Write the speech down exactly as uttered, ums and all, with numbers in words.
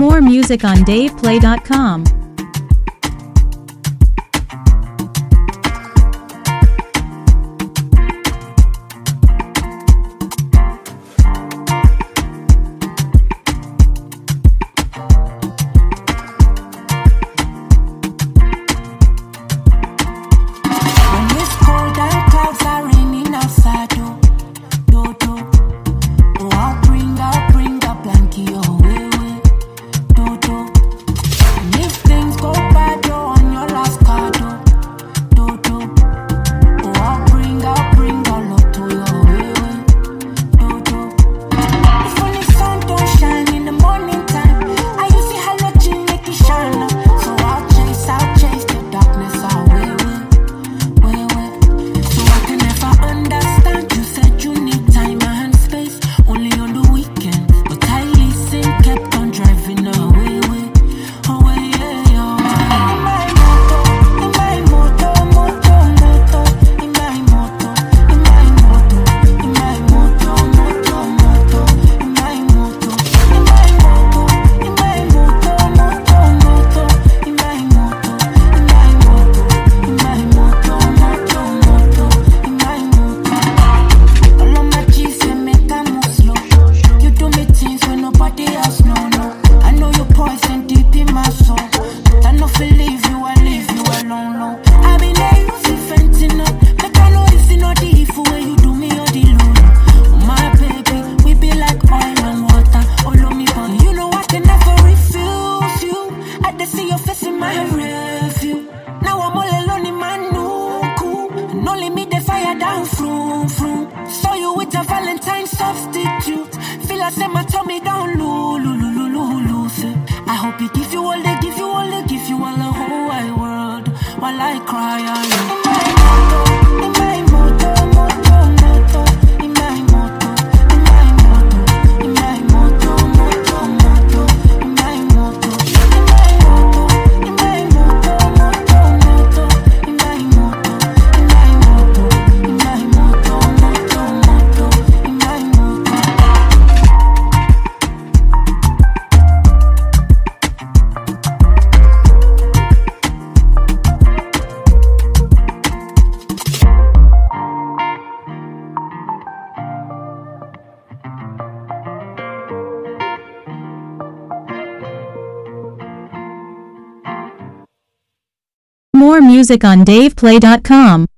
More music on dave play dot com. I hope he give you all, they give you all, they give you all the whole wide world while I cry on you. In my moto, moto, moto, in my moto, in my moto, in my moto, moto, moto, in my moto, in my moto, in my moto, moto, moto, in my moto, in my moto, in my moto, moto, moto, in my moto. More music on dave play dot com.